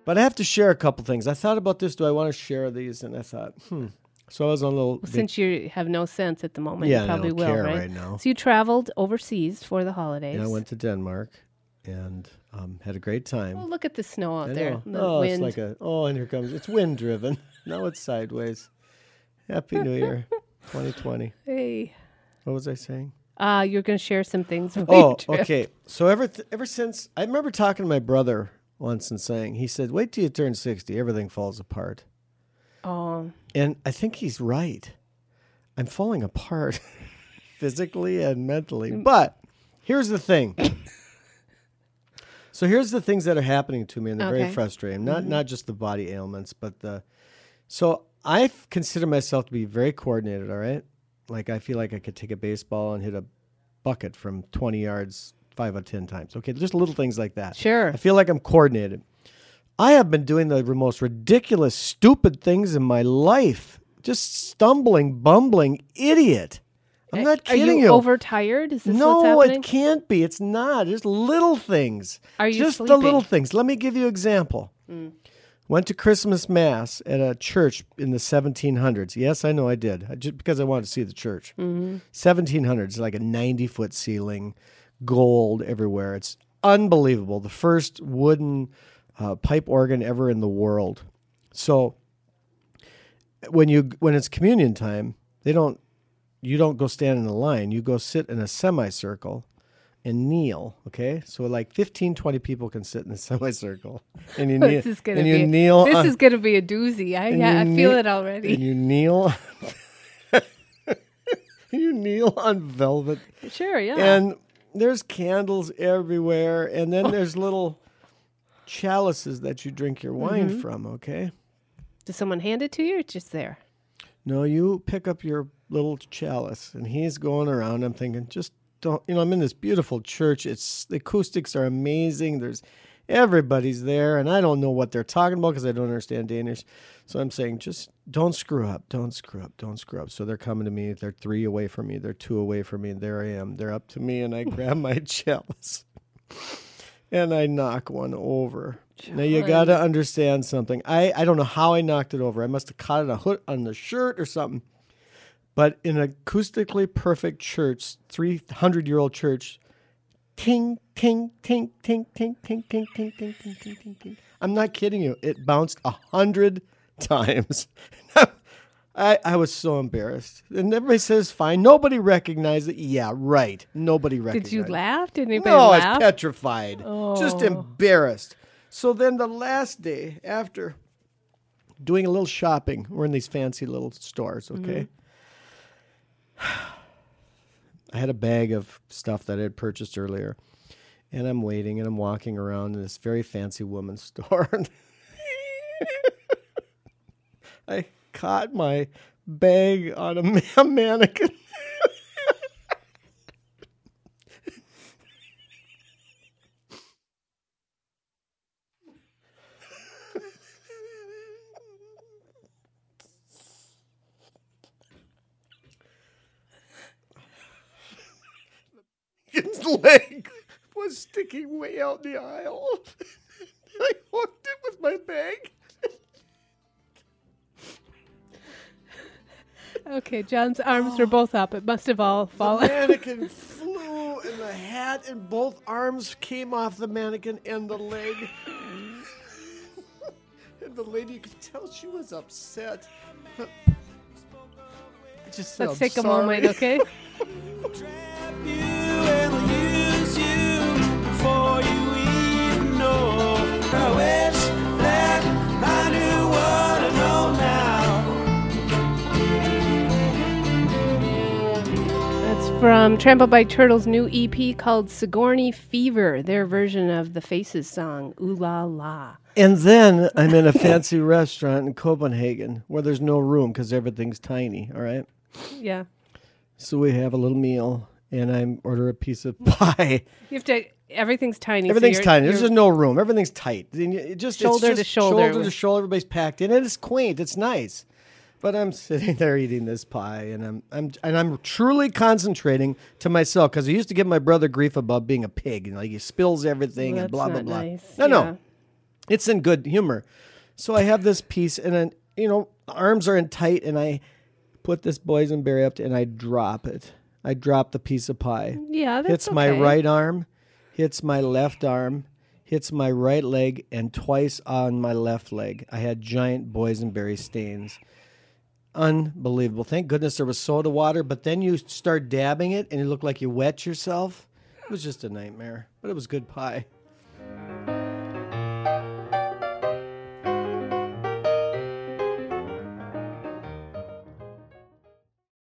But I have to share a couple things. I thought about this. Do I want to share these? And I thought, So I was on a little... Since you have no sense at the moment, Yeah, you probably I don't will, care right now. So you traveled overseas for the holidays. Yeah, I went to Denmark and had a great time. Oh, look at the snow out I there. know. The wind. It's like and here comes... It's wind-driven. Now it's sideways. Happy New Year, 2020. Hey. What was I saying? You're going to share some things. Okay. So ever since... I remember talking to my brother once and saying... He said, wait till you turn 60. Everything falls apart. Oh. And I think he's right. I'm falling apart physically and mentally. But here's the thing. So here's the things that are happening to me, and they're very frustrating. Not just the body ailments, but the... So I consider myself to be very coordinated, all right? Like I feel like I could take a baseball and hit a bucket from 20 yards 5 out of 10 times. Okay, just little things like that. Sure. I feel like I'm coordinated. I have been doing the most ridiculous, stupid things in my life. Just stumbling, bumbling idiot. I'm not kidding Are you overtired? Is this what's No, happening? it can't be. It's not. Just little things. Are you just sleeping? the little things. Let me give you an example. Went to Christmas Mass at a church in the 1700s. Yes, I know I did. Just because I wanted to see the church. 1700s, like a 90-foot ceiling, gold everywhere. It's unbelievable. The first wooden pipe organ ever in the world. So when it's communion time, you don't go stand in a line. You go sit in a semicircle and kneel, okay? So like 15, 20 people can sit in a semicircle. And you kneel. This is going to be a doozy. I feel it already. And you kneel. You kneel on velvet. Sure, yeah. And there's candles everywhere. And then there's little chalices that you drink your wine from, okay? Does someone hand it to you or it's just there? No, you pick up your little chalice, and he's going around. I'm thinking, just don't, I'm in this beautiful church. The acoustics are amazing. Everybody's there, and I don't know what they're talking about because I don't understand Danish. So I'm saying, just don't screw up, don't screw up, don't screw up. So they're coming to me. They're 3 away from me. They're 2 away from me. There I am. They're up to me, and I grab my chalice, and I knock one over. John. Now, you got to understand something. I don't know how I knocked it over. I must have caught it on the shirt or something. But in an acoustically perfect church, 300-year-old church, ting, ting, ting, ting, ting, ting, ting, ting, ting, ting, ting, ting, ting. I'm not kidding you. It bounced 100 times. I was so embarrassed. And everybody says, fine. Nobody recognized it. Yeah, right. Nobody recognized it. Did you laugh? Did anybody No, laugh? I was petrified. Just embarrassed. So then the last day, after doing a little shopping, we're in these fancy little stores, okay? I had a bag of stuff that I had purchased earlier, and I'm waiting, and I'm walking around in this very fancy woman's store. I caught my bag on a mannequin. His leg was sticking way out the aisle. I hooked it with my bag. Okay, John's arms were both up. It must have all fallen. The mannequin flew, and the hat and both arms came off the mannequin and the leg. And the lady, you could tell she was upset. I just said, Let's take a moment, okay? From Trampled by Turtle's new EP called Sigourney Fever, their version of the Faces song, Ooh La La. And then I'm in a fancy restaurant in Copenhagen where there's no room because everything's tiny, all right? Yeah. So we have a little meal, and I order a piece of pie. Everything's tiny. Everything's tiny. There's just no room. Everything's tight. Shoulder to shoulder. Shoulder to shoulder. Everybody's packed in. And it's quaint. It's nice. But I'm sitting there eating this pie, and I'm truly concentrating to myself because I used to give my brother grief about being a pig, like he spills everything and blah blah blah. Nice. No. It's in good humor. So I have this piece, and then, the arms are in tight, and I put this boysenberry up, and I drop it. I drop the piece of pie. Yeah, that's hits my right arm, hits my left arm, hits my right leg, and twice on my left leg. I had giant boysenberry stains. Unbelievable. Thank goodness there was soda water, but then you start dabbing it, and it looked like you wet yourself. It was just a nightmare, but it was good pie.